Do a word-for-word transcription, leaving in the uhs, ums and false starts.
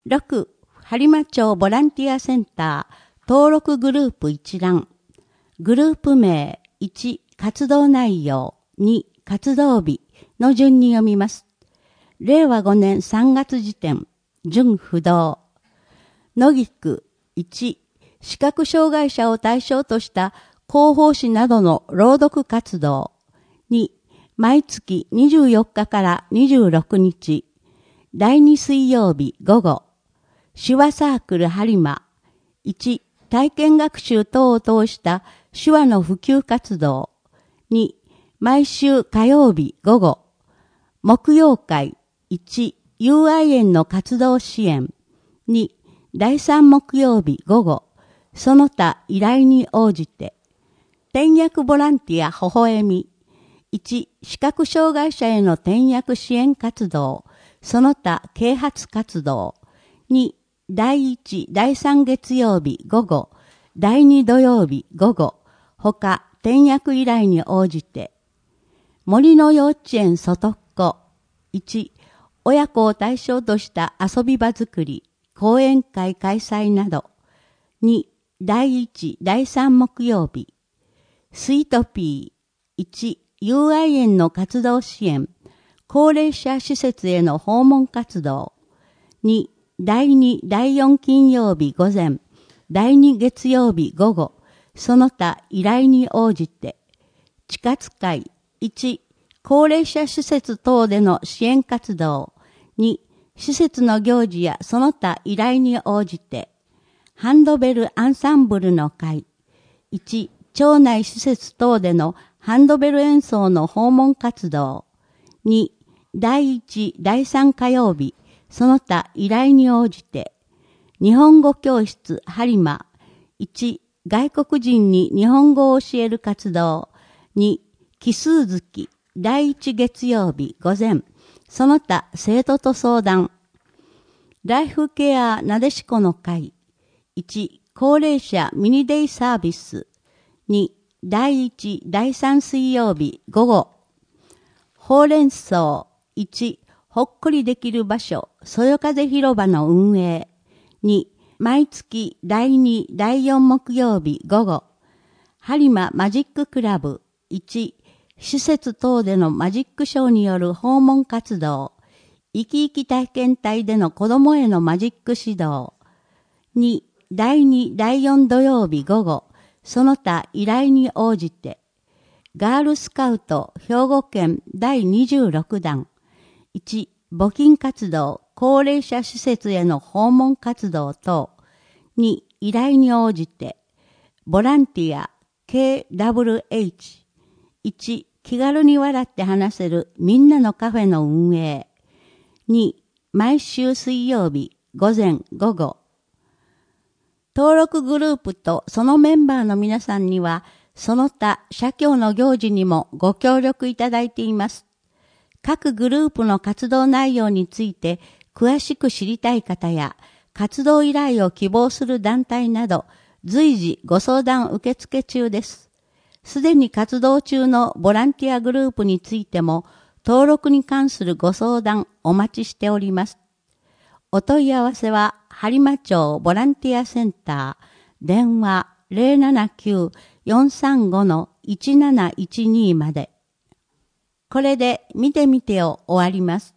ろく、播磨町ボランティアセンター登録グループ一覧。グループ名いち、活動内容に、活動日の順に読みます。れいわごねんさんがつ時点、準不動。野木区いち、視覚障害者を対象とした広報誌などの朗読活動。に、毎月にじゅうよっかからにじゅうろくにち、だいに水曜日午後。手話サークル播磨。いち、体験学習等を通した手話の普及活動。に、毎週火曜日午後。木曜会。いち、友愛園の活動支援。に、だいさん木曜日午後。その他依頼に応じて。転訳ボランティア微笑み。いち、視覚障害者への転訳支援活動。その他啓発活動。に、だいいち、だいさん月曜日午後。だいに土曜日午後。他転訳依頼に応じて。森の幼稚園外っ子。いち、親子を対象とした遊び場作り、講演会開催など。に、だいいち、だいさん木曜日。スイートピー。いち、友愛園の活動支援、高齢者施設への訪問活動。に、だいに、だいよん金曜日午前、だいに月曜日午後、その他依頼に応じて。地活会。いち、高齢者施設等での支援活動。に、施設の行事やその他依頼に応じて。ハンドベルアンサンブルの会。いち、町内施設等でのハンドベル演奏の訪問活動。に、だいいち、だいさん火曜日、その他依頼に応じて。日本語教室播磨。いち、外国人に日本語を教える活動。に、奇数月、だいいち月曜日午前、その他生徒と相談。ライフケアなでしこの会。いち、高齢者ミニデイサービス。に、だいいち、だいさん水曜日午後。ほうれん草。いち、ほっこりできる場所、そよ風広場の運営。に、毎月だいに、だいよん木曜日午後。播磨マジッククラブ。いち、施設等でのマジックショーによる訪問活動。生き生き体験隊での子供へのマジック指導。に、だいに、だいよん土曜日午後。その他依頼に応じて。ガールスカウト兵庫県だいにじゅうろくだん。いち、募金活動、高齢者施設への訪問活動等。に、依頼に応じて。ボランティア ケーダブリューエイチ。いち、気軽に笑って話せるみんなのカフェの運営。に、毎週水曜日午前午後。登録グループとそのメンバーの皆さんには、その他社協の行事にもご協力いただいています。各グループの活動内容について詳しく知りたい方や、活動依頼を希望する団体など、随時ご相談受付中です。すでに活動中のボランティアグループについても、登録に関するご相談お待ちしております。お問い合わせは、播磨町ボランティアセンター、電話 ゼロななきゅう よんさんご いちなないちに まで。これで見てみてを終わります。